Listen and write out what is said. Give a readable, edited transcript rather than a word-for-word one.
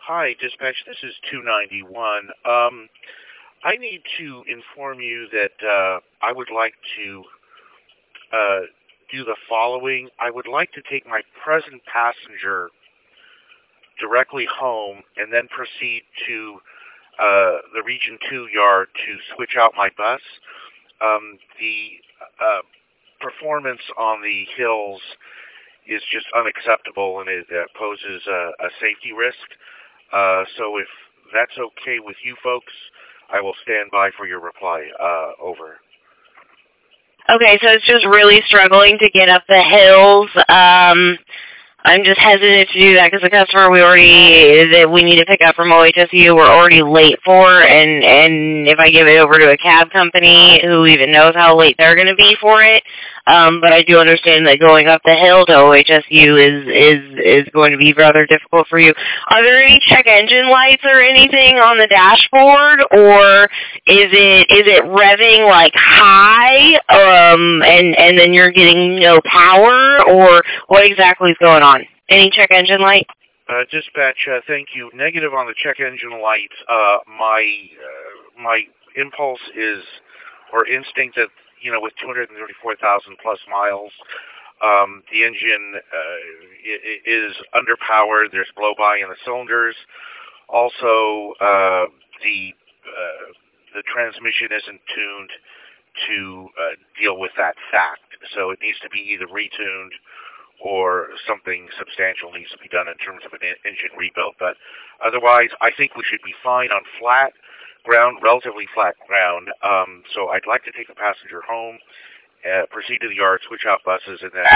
Hi, dispatch. This is 291. I need to inform you that I would like to uh, do the following. I would like to take my present passenger directly home and then proceed to the Region 2 yard to switch out my bus. The performance on the hills is just unacceptable, and it poses a safety risk. So if that's okay with you folks, I will stand by for your reply. Over. Okay, so it's just really struggling to get up the hills. I'm just hesitant to do that because the customer that we need to pick up from OHSU we're already late for, and if I give it over to a cab company, who even knows how late they're going to be for it. But I do understand that going up the hill to OHSU is going to be rather difficult for you. Are there any check engine lights or anything on the dashboard, or is it revving like high, and then you're getting no power, or what exactly is going on? Any check engine light? Dispatch, thank you. Negative on the check engine light. My impulse is, or instinct that, with 234,000 plus miles, the engine is underpowered. There's blow-by in the cylinders. Also, the transmission isn't tuned to deal with that fact. So it needs to be either retuned or something substantial needs to be done in terms of an engine rebuild. But otherwise, I think we should be fine on flat ground, relatively flat ground. So I'd like to take the passenger home, proceed to the yard, switch out buses, and then